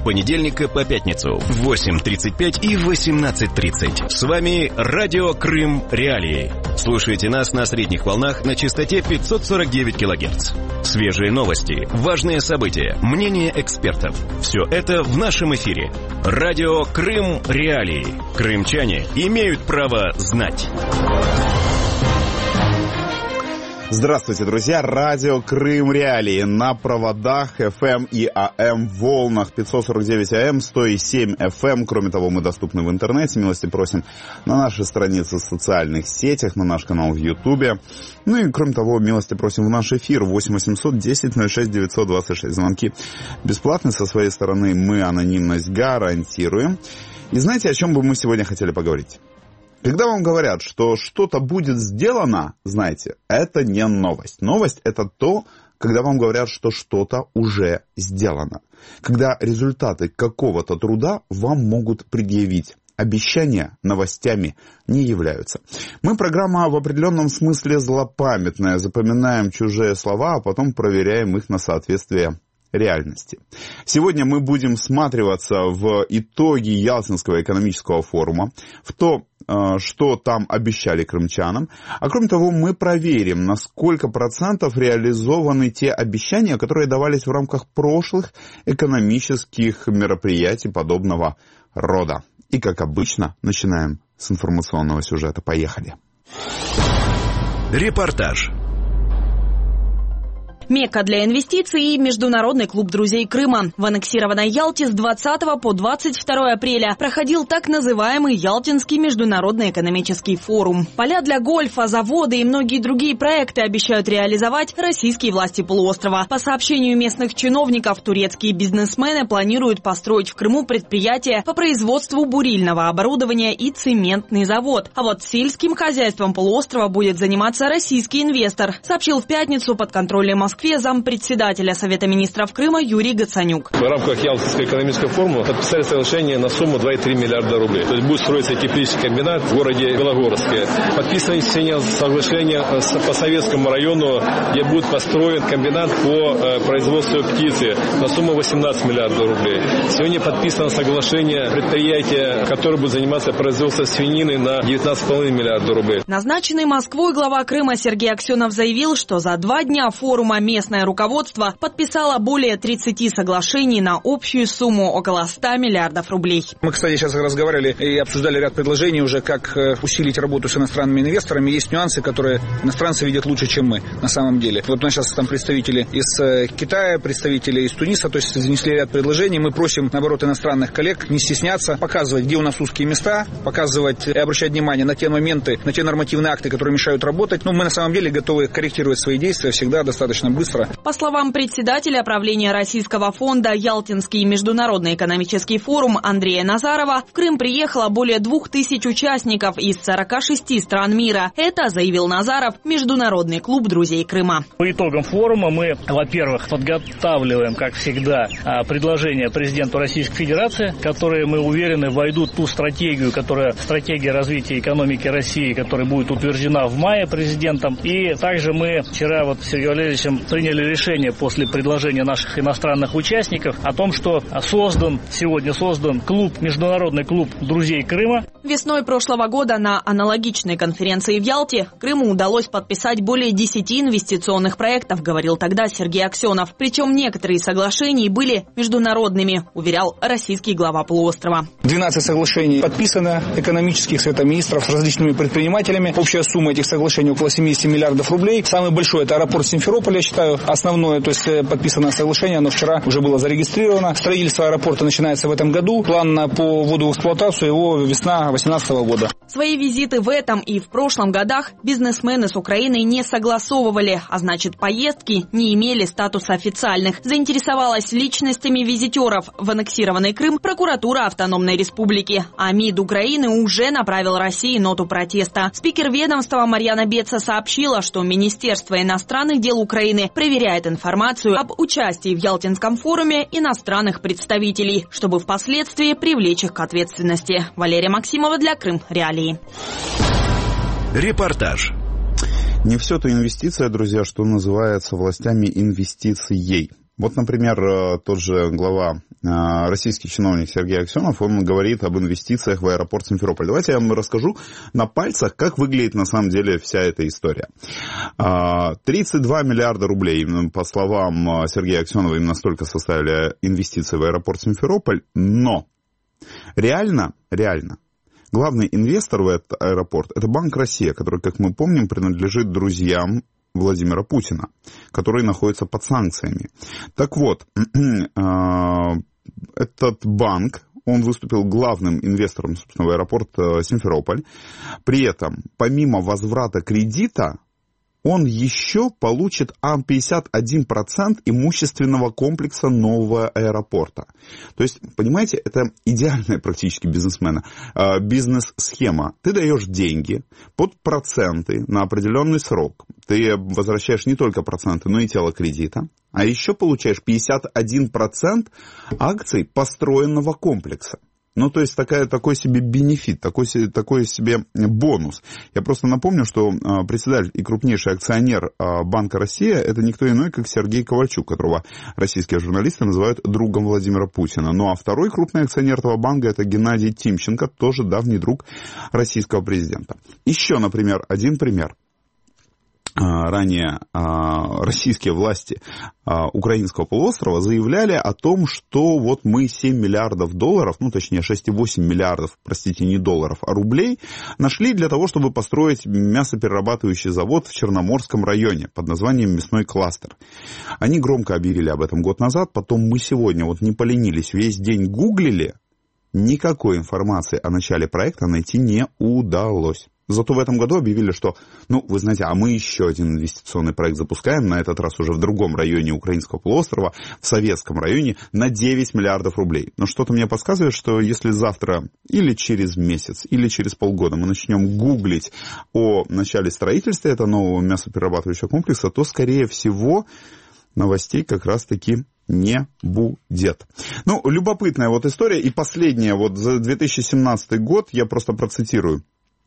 понедельника по пятницу в 8:35 и 18:30. С вами Радио Крым Реалии. Слушайте нас на средних волнах на частоте 549 кГц. Свежие новости, важные события, мнения экспертов. Все это в нашем эфире. Радио Крым Реалии. Крымчане имеют право знать. Здравствуйте, друзья! Радио Крым Реалии на проводах FM и AM волнах 549 AM, 107 FM. Кроме того, мы доступны в интернете. Милости просим на нашей странице в социальных сетях, на наш канал в Ютубе. Ну и, кроме того, милости просим в наш эфир 8 800 10 06 926. Звонки бесплатные. Со своей стороны мы анонимность гарантируем. И знаете, о чем бы мы сегодня хотели поговорить? Когда вам говорят, что что-то будет сделано, знаете, это не новость. Новость – это то, когда вам говорят, что что-то уже сделано. Когда результаты какого-то труда вам могут предъявить. Обещания новостями не являются. Мы программа в определенном смысле злопамятная. Запоминаем чужие слова, а потом проверяем их на соответствие реальности. Сегодня мы будем всматриваться в итоги Ялтинского экономического форума, в то, что там обещали крымчанам. А кроме того, мы проверим, на сколько процентов реализованы те обещания, которые давались в рамках прошлых экономических мероприятий подобного рода. И, как обычно, начинаем с информационного сюжета. Поехали. Репортаж. Мекка для инвестиций и Международный клуб друзей Крыма. В аннексированной Ялте с 20 по 22 апреля проходил так называемый Ялтинский международный экономический форум. Поля для гольфа, заводы и многие другие проекты обещают реализовать российские власти полуострова. По сообщению местных чиновников, турецкие бизнесмены планируют построить в Крыму предприятия по производству бурильного оборудования и цементный завод. А вот сельским хозяйством полуострова будет заниматься российский инвестор, сообщил в пятницу под контролем Москвы зампредседателя Совета министров Крыма Юрий Гацанюк. В рамках Ялтинского экономического форума подписали соглашение на сумму 2,3 миллиарда рублей. То есть будет строиться теплический комбинат в городе Белогорске. Подписано соглашение по Советскому району, где будет построен комбинат по производству птицы на сумму 18 миллиардов рублей. Сегодня подписано соглашение предприятия, которое будет заниматься производством свинины на 19,5 миллиардов рублей. Назначенный Москвой глава Крыма Сергей Аксенов заявил, что за 2 дня форума местное руководство подписало более 30 соглашений на общую сумму около 100 миллиардов рублей. Мы, кстати, сейчас разговаривали и обсуждали ряд предложений уже, как усилить работу с иностранными инвесторами. Есть нюансы, которые иностранцы видят лучше, чем мы на самом деле. Вот у нас сейчас там представители из Китая, представители из Туниса, то есть занесли ряд предложений. Мы просим, наоборот, иностранных коллег не стесняться, показывать, где у нас узкие места, показывать и обращать внимание на те моменты, на те нормативные акты, которые мешают работать. Но мы на самом деле готовы корректировать свои действия всегда достаточно быстро. По словам председателя правления Российского фонда «Ялтинский международный экономический форум» Андрея Назарова, в Крым приехало более 2000 участников из 46 стран мира. Это, заявил Назаров, Международный клуб друзей Крыма. По итогам форума мы, во-первых, подготавливаем, как всегда, предложения президенту Российской Федерации, которые, мы уверены, войдут в ту стратегию, стратегия развития экономики России, которая будет утверждена в мае президентом. И также мы вчера с Сергеем Валерьевичем приняли решение после предложения наших иностранных участников о том, что сегодня создан Международный клуб друзей Крыма. Весной прошлого года на аналогичной конференции в Ялте Крыму удалось подписать более 10 инвестиционных проектов, говорил тогда Сергей Аксенов. Причем некоторые соглашения были международными, уверял российский глава полуострова. 12 соглашений подписано экономических Совета министров с различными предпринимателями. Общая сумма этих соглашений около 70 миллиардов рублей. Самый большой – это аэропорт Симферополя, я считаю, основное, то есть подписанное соглашение, оно вчера уже было зарегистрировано. Строительство аэропорта начинается в этом году. План по вводу в эксплуатацию его весна 2018 года. Свои визиты в этом и в прошлом годах бизнесмены с Украиной не согласовывали, а значит, поездки не имели статуса официальных. Заинтересовалась личностями визитеров в аннексированный Крым прокуратура Автономной Республики. А МИД Украины уже направил России ноту протеста. Спикер ведомства Марьяна Беца сообщила, что Министерство иностранных дел Украины проверяет информацию об участии в Ялтинском форуме иностранных представителей, чтобы впоследствии привлечь их к ответственности. Валерия Максимова для Крым Реалии. Репортаж. Не все то инвестиция, друзья, что называется властями инвестицией. Вот, например, тот же глава, российский чиновник Сергей Аксенов, он говорит об инвестициях в аэропорт Симферополь. Давайте я вам расскажу на пальцах, как выглядит на самом деле вся эта история. 32 миллиарда рублей, по словам Сергея Аксенова, именно столько составили инвестиции в аэропорт Симферополь, но реально, главный инвестор в этот аэропорт – это Банк Россия, который, как мы помним, принадлежит друзьям Владимира Путина, который находится под санкциями. Так вот, этот банк, он выступил главным инвестором, собственно, в аэропорт Симферополь. При этом, помимо возврата кредита, он еще получит 51% имущественного комплекса нового аэропорта. То есть, понимаете, это идеальная практически бизнес-схема. Ты даешь деньги под проценты на определенный срок. Ты возвращаешь не только проценты, но и тело кредита. А еще получаешь 51% акций построенного комплекса. Ну, то есть такой себе бенефит, такой себе бонус. Я просто напомню, что председатель и крупнейший акционер Банка Россия – это никто иной, как Сергей Ковальчук, которого российские журналисты называют другом Владимира Путина. Ну, а второй крупный акционер этого банка – это Геннадий Тимченко, тоже давний друг российского президента. Еще, например, один пример. Ранее российские власти украинского полуострова заявляли о том, что вот мы 7 миллиардов долларов, ну точнее 6,8 миллиардов, простите, не долларов, а рублей, нашли для того, чтобы построить мясоперерабатывающий завод в Черноморском районе под названием «Мясной кластер». Они громко объявили об этом год назад, потом мы сегодня вот не поленились, весь день гуглили, никакой информации о начале проекта найти не удалось. Зато в этом году объявили, что, вы знаете, а мы еще один инвестиционный проект запускаем, на этот раз уже в другом районе украинского полуострова, в Советском районе, на 9 миллиардов рублей. Но что-то мне подсказывает, что если завтра или через месяц, или через полгода мы начнем гуглить о начале строительства этого нового мясоперерабатывающего комплекса, то, скорее всего, новостей как раз-таки не будет. Любопытная вот история. И последняя, вот за 2017 год, я просто процитирую.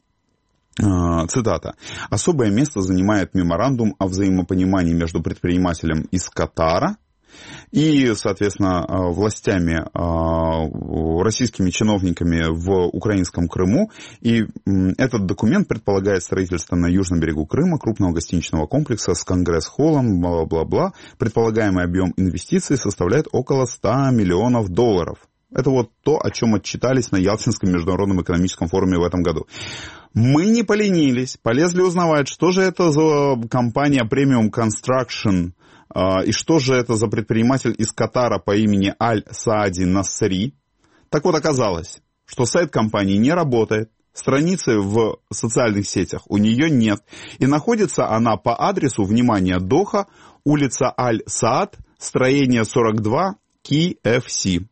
Цитата. «Особое место занимает меморандум о взаимопонимании между предпринимателем из Катара и, соответственно, властями, российскими чиновниками в украинском Крыму. И этот документ предполагает строительство на южном берегу Крыма крупного гостиничного комплекса с конгресс-холлом, бла-бла-бла. Предполагаемый объем инвестиций составляет около 100 миллионов долларов». Это вот то, о чем отчитались на Ялтинском международном экономическом форуме в этом году. Мы не поленились, полезли узнавать, что же это за компания Premium Construction и что же это за предприниматель из Катара по имени Аль-Саади Насри. Так вот, оказалось, что сайт компании не работает, страницы в социальных сетях у нее нет, и находится она по адресу, внимание, Доха, улица Аль-Саад, строение 42, KFC.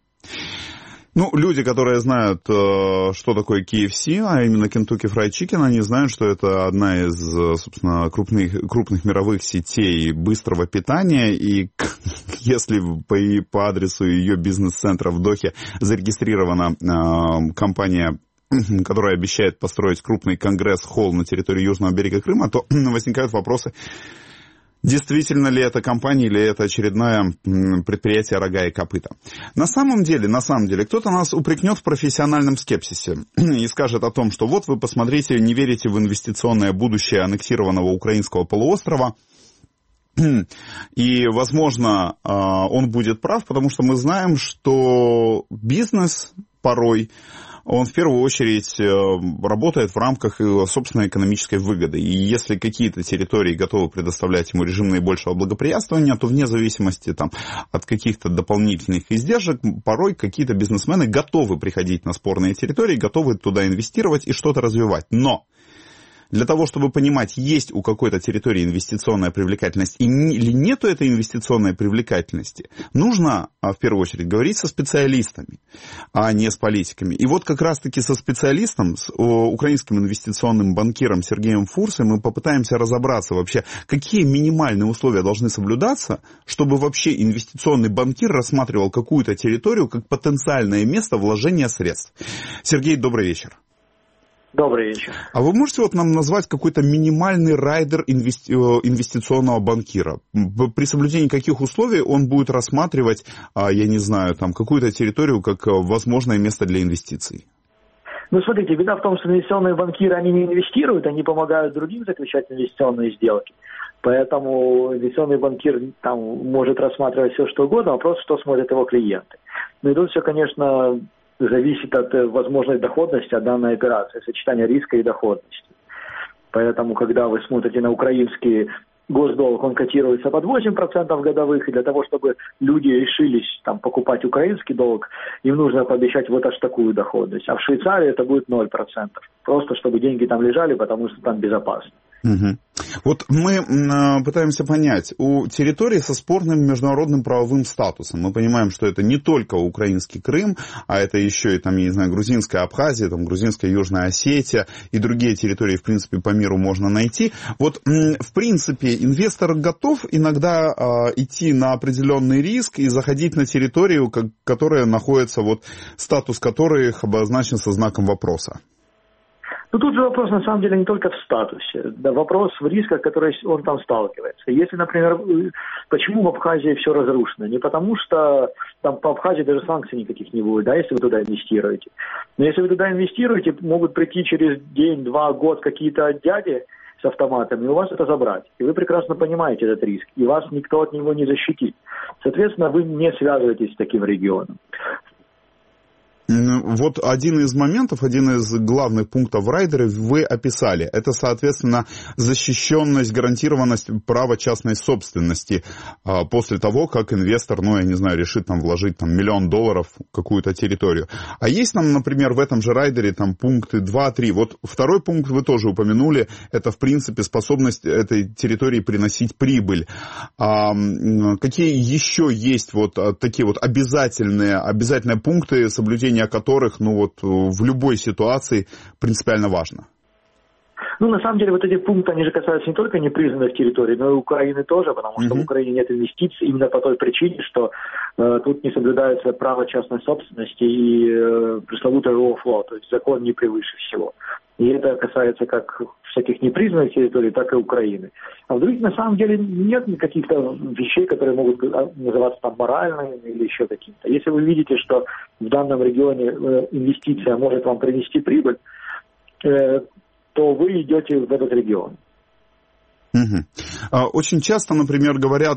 Люди, которые знают, что такое KFC, а именно Kentucky Fried Chicken, они знают, что это одна из, собственно, крупных мировых сетей быстрого питания, и если по адресу ее бизнес-центра в Дохе зарегистрирована компания, которая обещает построить крупный конгресс-холл на территории южного берега Крыма, то возникают вопросы, действительно ли это компания или это очередное предприятие «Рога и копыта». На самом деле, кто-то нас упрекнет в профессиональном скепсисе и скажет о том, что вот вы посмотрите, не верите в инвестиционное будущее аннексированного украинского полуострова, и, возможно, он будет прав, потому что мы знаем, что бизнес порой он в первую очередь работает в рамках собственной экономической выгоды. И если какие-то территории готовы предоставлять ему режим наибольшего благоприятствования, то вне зависимости от каких-то дополнительных издержек, порой какие-то бизнесмены готовы приходить на спорные территории, готовы туда инвестировать и что-то развивать. Но для того, чтобы понимать, есть у какой-то территории инвестиционная привлекательность или нету этой инвестиционной привлекательности, нужно, в первую очередь, говорить со специалистами, а не с политиками. И вот как раз-таки со специалистом, с украинским инвестиционным банкиром Сергеем Фурсой мы попытаемся разобраться вообще, какие минимальные условия должны соблюдаться, чтобы вообще инвестиционный банкир рассматривал какую-то территорию как потенциальное место вложения средств. Сергей, добрый вечер. Добрый вечер. А вы можете вот нам назвать какой-то минимальный райдер инвестиционного банкира? При соблюдении каких условий он будет рассматривать, я не знаю, там какую-то территорию как возможное место для инвестиций? Ну, смотрите, беда в том, что инвестиционные банкиры, они не инвестируют, они помогают другим заключать инвестиционные сделки. Поэтому инвестиционный банкир там может рассматривать все, что угодно, вопрос, что смотрят его клиенты. Ну и тут все, конечно, зависит от возможной доходности от данной операции, сочетания риска и доходности. Поэтому, когда вы смотрите на украинский госдолг, он котируется под 8% годовых, и для того, чтобы люди решились там покупать украинский долг, им нужно пообещать вот аж такую доходность. А в Швейцарии это будет 0%. Просто чтобы деньги там лежали, потому что там безопасно. Угу. Вот мы пытаемся понять, у территории со спорным международным правовым статусом, мы понимаем, что это не только украинский Крым, а это еще и, там, я не знаю, грузинская Абхазия, там, грузинская Южная Осетия и другие территории, в принципе, по миру можно найти. Вот, в принципе, инвестор готов иногда идти на определенный риск и заходить на территорию, которая находится, вот, статус которых обозначен со знаком вопроса. Ну, тут же вопрос, на самом деле, не только в статусе. Да, вопрос в рисках, которые он там сталкивается. Если, например, почему в Абхазии все разрушено? Не потому, что там по Абхазии даже санкций никаких не будет, да, если вы туда инвестируете. Но если вы туда инвестируете, могут прийти через день, 2, год какие-то дяди с автоматами, и у вас это забрать. И вы прекрасно понимаете этот риск, и вас никто от него не защитит. Соответственно, вы не связываетесь с таким регионом. Вот один из моментов, один из главных пунктов райдера вы описали. Это, соответственно, защищенность, гарантированность права частной собственности после того, как инвестор, ну, я не знаю, решит там вложить там, $1 миллион в какую-то территорию. А есть нам, например, в этом же райдере там пункты 2, 3. Вот второй пункт вы тоже упомянули. Это, в принципе, способность этой территории приносить прибыль. Какие еще есть вот такие вот обязательные пункты соблюдения которых, ну вот, в любой ситуации принципиально важно? Ну, на самом деле, вот эти пункты, они же касаются не только непризнанных территорий, но и Украины тоже, потому что в Украине нет инвестиций именно по той причине, что тут не соблюдается право частной собственности и пресловутый rule of law, то есть закон не превыше всего. И это касается как всяких непризнанных территорий, так и Украины. А в других, на самом деле, нет каких-то вещей, которые могут называться там моральными или еще какими-то. Если вы видите, что в данном регионе инвестиция может вам принести прибыль, то вы идете в этот регион. Очень часто, например, говорят,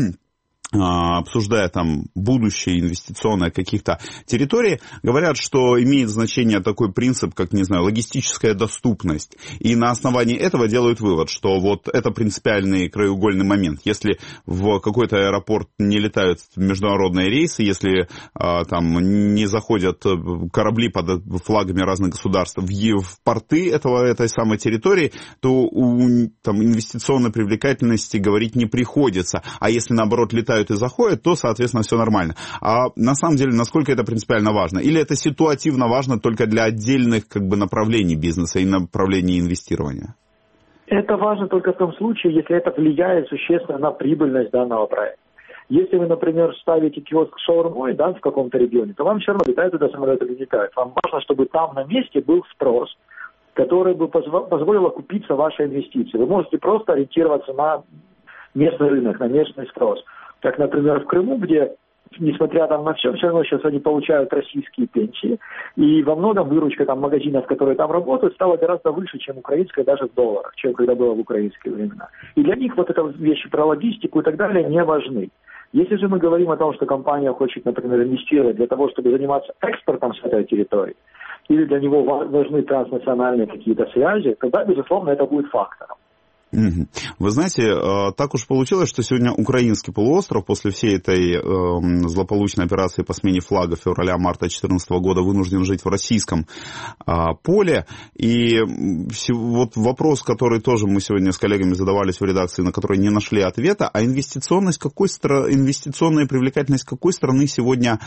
обсуждая там будущее инвестиционное каких-то территорий, говорят, что имеет значение такой принцип, как, не знаю, логистическая доступность. И на основании этого делают вывод, что вот это принципиальный краеугольный момент. Если в какой-то аэропорт не летают международные рейсы, если там не заходят корабли под флагами разных государств в порты этой самой территории, то у там, инвестиционной привлекательности говорить не приходится. А если, наоборот, летают и заходят, то, соответственно, все нормально. А на самом деле, насколько это принципиально важно? Или это ситуативно важно только для отдельных как бы, направлений бизнеса и направлений инвестирования? Это важно только в том случае, если это влияет существенно на прибыльность данного проекта. Если вы, например, ставите киоск с шаурмой, да, в каком-то регионе, то вам все равно летают туда самолеты или летают. Вам важно, чтобы там на месте был спрос, который бы позволил окупиться вашей инвестиции. Вы можете просто ориентироваться на местный рынок, на местный спрос. Как, например, в Крыму, где, несмотря там на все равно сейчас они получают российские пенсии, и во многом выручка там магазинов, которые там работают, стала гораздо выше, чем украинская, даже в долларах, чем когда было в украинские времена. И для них вот эти вещи про логистику и так далее не важны. Если же мы говорим о том, что компания хочет, например, инвестировать для того, чтобы заниматься экспортом с этой территории, или для него важны транснациональные какие-то связи, тогда, безусловно, это будет фактором. Вы знаете, так уж получилось, что сегодня украинский полуостров после всей этой злополучной операции по смене флага февраля-марта 2014 года вынужден жить в российском поле. И вот вопрос, который тоже мы сегодня с коллегами задавались в редакции, на который не нашли ответа, а инвестиционная привлекательность какой страны сегодня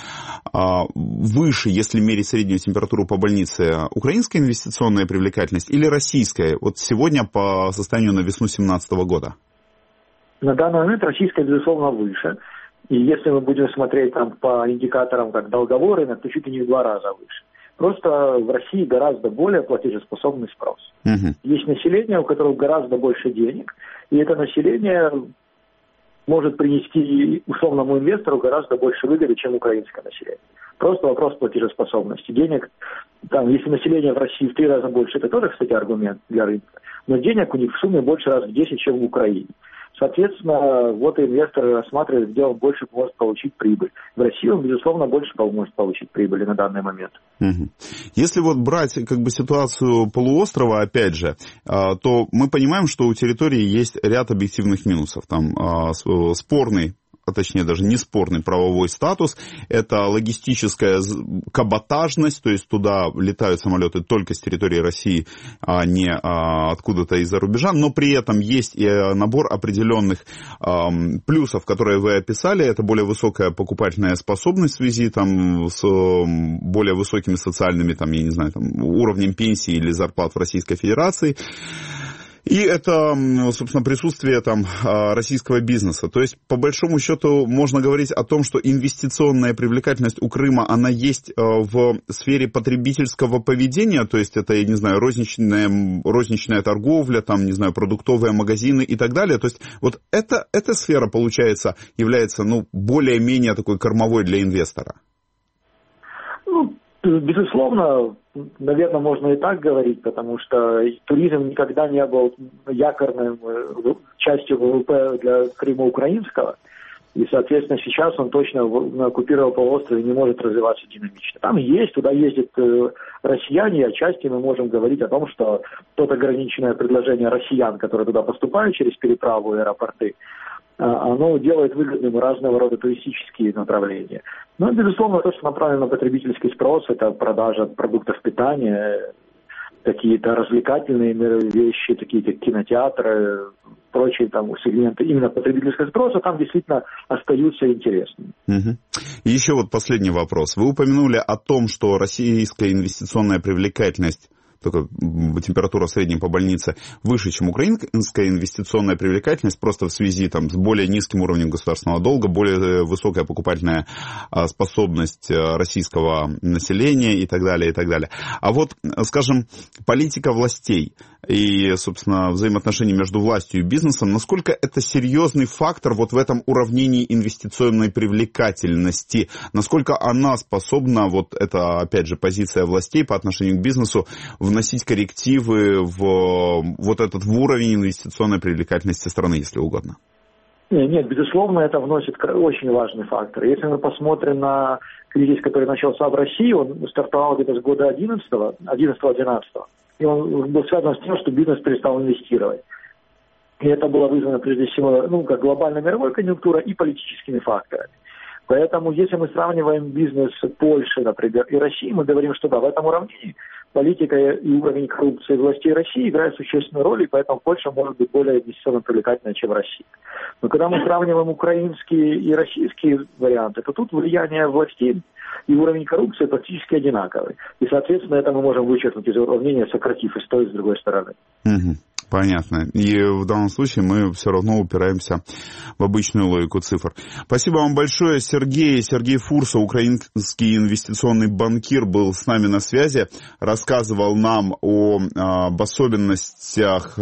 выше, если мерить среднюю температуру по больнице? Украинская инвестиционная привлекательность или российская? Вот сегодня по состоянию на весну 2017 года? На данный момент российская, безусловно, выше. И если мы будем смотреть там по индикаторам, как долговой рынок, то чуть ли не в 2 раза выше. Просто в России гораздо более платежеспособный спрос. Есть население, у которого гораздо больше денег, и это население может принести условному инвестору гораздо больше выгоды, чем украинское население. Просто вопрос платежеспособности. Денег, там, если население в России в 3 раза больше, это тоже, кстати, аргумент для рынка, но денег у них в сумме больше раз в 10, чем в Украине. Соответственно, вот инвестор рассматривает, где он больше может получить прибыль. В России он, безусловно, больше может получить прибыли на данный момент. Если вот брать как бы ситуацию полуострова, опять же, то мы понимаем, что у территории есть ряд объективных минусов. Там спорный, а точнее даже не спорный правовой статус, это логистическая каботажность, то есть туда летают самолеты только с территории России, а не откуда-то из-за рубежа, но при этом есть и набор определенных плюсов, которые вы описали, это более высокая покупательная способность в связи там, с более высокими социальными, там, я не знаю, там, уровнем пенсии или зарплат в Российской Федерации. И это, собственно, присутствие там российского бизнеса. То есть, по большому счету, можно говорить о том, что инвестиционная привлекательность у Крыма, она есть в сфере потребительского поведения, то есть это, я не знаю, розничная торговля, там, не знаю, продуктовые магазины и так далее. То есть вот эта сфера, получается, является, более-менее такой кормовой для инвестора. Безусловно, наверное, можно и так говорить, потому что туризм никогда не был якорной частью ВВП для Крыма украинского, и, соответственно, сейчас он точно на оккупированном полуострове не может развиваться динамично. Там есть, туда ездят россияне, и отчасти мы можем говорить о том, что тот ограниченное предложение россиян, которые туда поступают через переправу и аэропорты, оно делает выгодным разного рода туристические направления. Но, безусловно, то, что направлено на потребительский спрос, это продажа продуктов питания, какие-то развлекательные вещи, такие как кинотеатры, прочие там сегменты именно потребительского спроса, там действительно остаются интересными. И еще вот последний вопрос. Вы упомянули о том, что российская инвестиционная привлекательность, только температура в среднем по больнице выше, чем украинская инвестиционная привлекательность, просто в связи там, с более низким уровнем государственного долга, более высокая покупательная способность российского населения и так далее, и так далее. А вот, скажем, политика властей и, собственно, взаимоотношения между властью и бизнесом, насколько это серьезный фактор вот в этом уравнении инвестиционной привлекательности, насколько она способна, вот это, опять же, позиция властей по отношению к бизнесу, вносить коррективы в уровень инвестиционной привлекательности страны, если угодно? Нет, безусловно, это вносит очень важный фактор. Если мы посмотрим на кризис, который начался в России, он стартовал где-то с года 11-12, и он был связан с тем, что бизнес перестал инвестировать. И это было вызвано, прежде всего, как глобальной мировой конъюнктурой и политическими факторами. Поэтому, если мы сравниваем бизнес Польши, например, и России, мы говорим, что да, в этом уравнении политика и уровень коррупции властей России играют существенную роль, и поэтому Польша может быть более инвестиционно привлекательной, чем Россия. Но когда мы сравниваем украинские и российские варианты, то тут влияние властей и уровень коррупции практически одинаковый. И, соответственно, это мы можем вычеркнуть из уравнения, сократив и с той, и с другой стороны. Понятно. И в данном случае мы все равно упираемся в обычную логику цифр. Спасибо вам большое, Сергей. Сергей Фурсов, украинский инвестиционный банкир, был с нами на связи, рассказывал нам об особенностях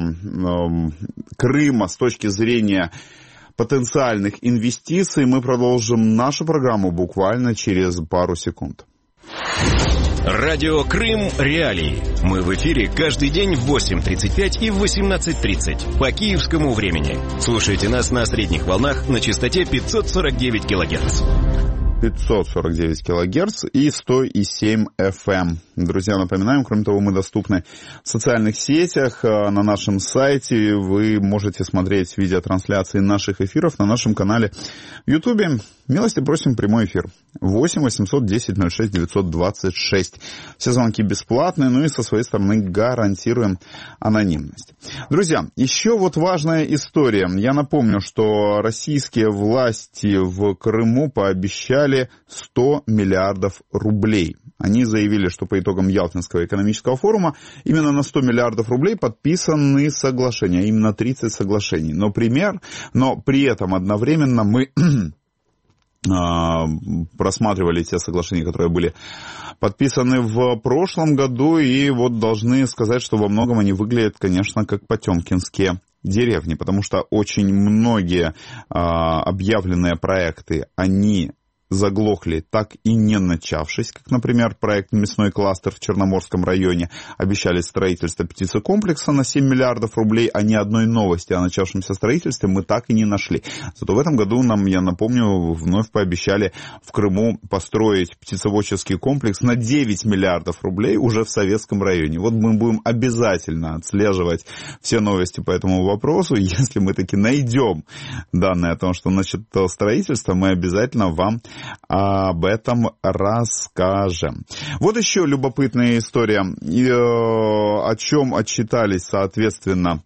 Крыма с точки зрения потенциальных инвестиций. Мы продолжим нашу программу буквально через пару секунд. Радио Крым Реалии. Мы в эфире каждый день в 8:35 и в 18:30 по киевскому времени. Слушайте нас на средних волнах на частоте 549 килогерц. 549 килогерц и 100,7 FM. Друзья, напоминаем, кроме того, мы доступны в социальных сетях, на нашем сайте. Вы можете смотреть видеотрансляции наших эфиров на нашем канале в Ютубе. Милости просим, прямой эфир. 8 810 06 926. Все звонки бесплатные, и со своей стороны гарантируем анонимность. Друзья, еще вот важная история. Я напомню, что российские власти в Крыму пообещали 100 миллиардов рублей. Они заявили, что по итогам Ялтинского экономического форума именно на 100 миллиардов рублей подписаны соглашения, именно 30 соглашений. Но при этом одновременно мы просматривали те соглашения, которые были подписаны в прошлом году, и вот должны сказать, что во многом они выглядят, конечно, как потемкинские деревни, потому что очень многие объявленные проекты, они заглохли, так и не начавшись, как, например, проект «Мясной кластер» в Черноморском районе. Обещали строительство птицекомплекса на 7 миллиардов рублей, а ни одной новости о начавшемся строительстве мы так и не нашли. Зато в этом году нам, я напомню, вновь пообещали в Крыму построить птицеводческий комплекс на 9 миллиардов рублей уже в Советском районе. Вот мы будем обязательно отслеживать все новости по этому вопросу. Если мы таки найдем данные о том, что начато строительство, мы обязательно вам об этом расскажем. Вот еще любопытная история, о чем отчитались, соответственно,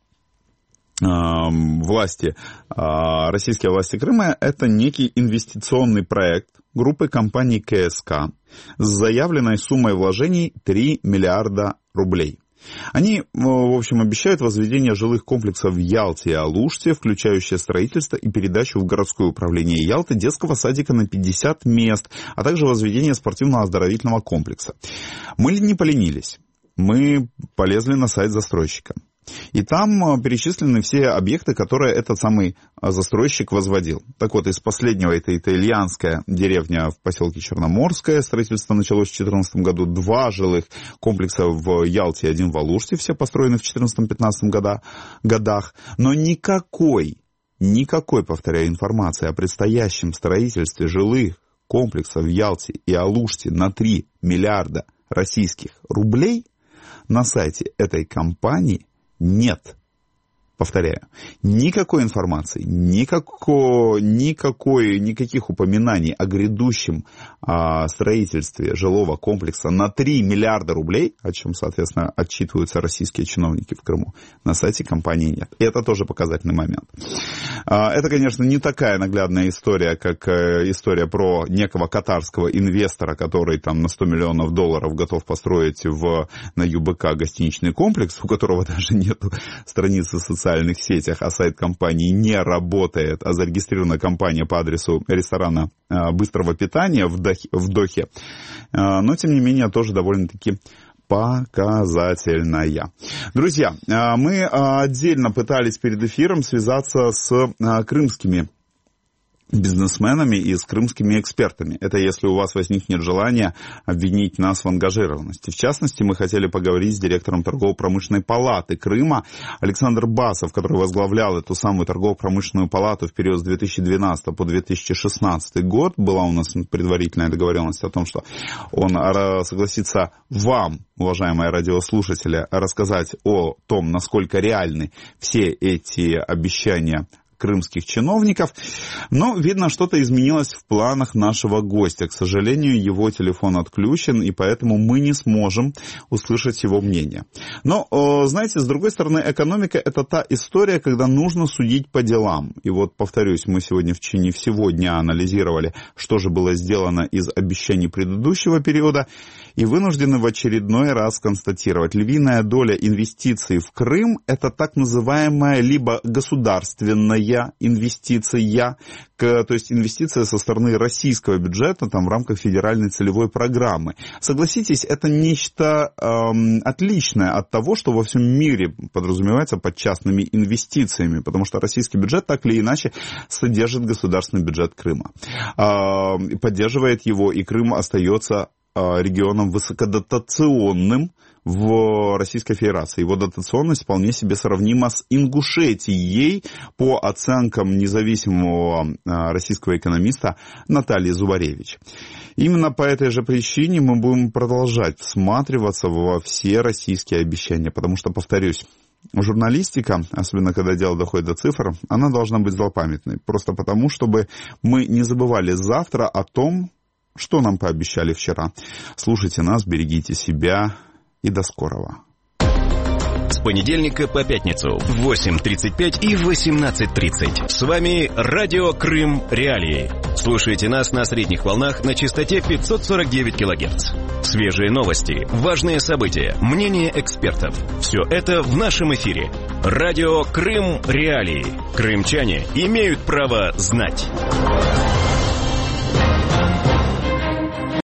власти, российские власти Крыма. Это некий инвестиционный проект группы компаний КСК с заявленной суммой вложений 3 миллиарда рублей. Они, в общем, обещают возведение жилых комплексов в Ялте и Алуште, включающее строительство и передачу в городское управление Ялты детского садика на 50 мест, а также возведение спортивно-оздоровительного комплекса. Мы не поленились. Мы полезли на сайт застройщика. И там перечислены все объекты, которые этот самый застройщик возводил. Так вот, из последнего это итальянская деревня в поселке Черноморское. Строительство началось в 2014 году. 2 жилых комплекса в Ялте и 1 в Алуште. Все построены в 2014-2015 годах. Но никакой, повторяю, информации о предстоящем строительстве жилых комплексов в Ялте и Алуште на 3 миллиарда российских рублей на сайте этой компании нет. Повторяю, никакой информации, никаких упоминаний о грядущем строительстве жилого комплекса на 3 миллиарда рублей, о чем, соответственно, отчитываются российские чиновники в Крыму, на сайте компании нет. И это тоже показательный момент. Это, конечно, не такая наглядная история, как история про некого катарского инвестора, который там на $100 миллионов готов построить на ЮБК гостиничный комплекс, у которого даже нету страницы социальных сетях, а сайт компании не работает, а зарегистрирована компания по адресу ресторана быстрого питания в Дохе. Но, тем не менее, тоже довольно-таки показательная. Друзья, мы отдельно пытались перед эфиром связаться с крымскими бизнесменами и с крымскими экспертами. Это если у вас возникнет желание обвинить нас в ангажированности. В частности, мы хотели поговорить с директором торгово-промышленной палаты Крыма Александр Басов, который возглавлял эту самую торгово-промышленную палату в период с 2012 по 2016 год. Была у нас предварительная договоренность о том, что он согласится вам, уважаемые радиослушатели, рассказать о том, насколько реальны все эти обещания крымских чиновников, но, видно, что-то изменилось в планах нашего гостя. К сожалению, его телефон отключен, и поэтому мы не сможем услышать его мнение. Но, знаете, с другой стороны, экономика – это та история, когда нужно судить по делам. И вот, повторюсь, мы сегодня в течение всего дня анализировали, что же было сделано из обещаний предыдущего периода, и вынуждены в очередной раз констатировать, львиная доля инвестиций в Крым – это так называемая либо государственная инвестиция, то есть инвестиция со стороны российского бюджета там, в рамках федеральной целевой программы. Согласитесь, это нечто отличное от того, что во всем мире подразумевается под частными инвестициями, потому что российский бюджет так или иначе содержит государственный бюджет Крыма, поддерживает его, и Крым остается регионом высокодотационным в Российской Федерации. Его дотационность вполне себе сравнима с Ингушетией по оценкам независимого российского экономиста Натальи Зубаревич. Именно по этой же причине мы будем продолжать всматриваться во все российские обещания, потому что, повторюсь, журналистика, особенно когда дело доходит до цифр, она должна быть злопамятной. Просто потому, чтобы мы не забывали завтра о том, что нам пообещали вчера. Слушайте нас, берегите себя и до скорого. С понедельника по пятницу в 8:35 и 18:30. С вами Радио Крым Реалии. Слушайте нас на средних волнах на частоте 549 кГц. Свежие новости, важные события, мнения экспертов. Все это в нашем эфире. Радио Крым Реалии. Крымчане имеют право знать.